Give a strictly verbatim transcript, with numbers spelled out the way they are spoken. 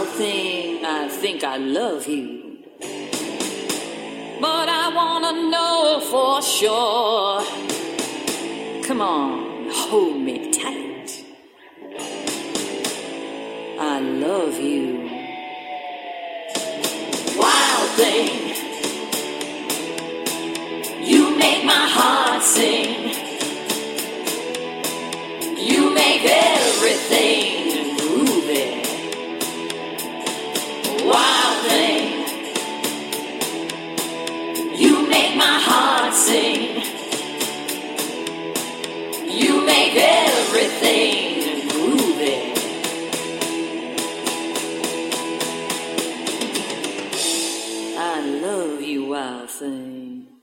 wild thing, I think I love you. But I wanna know for sure. Come on, hold me tight. I love you. Wild thing, you make my heart sing. You make everything groovy. Wild thing, you make my heart sing. You make everything groovy. I love you, wild thing.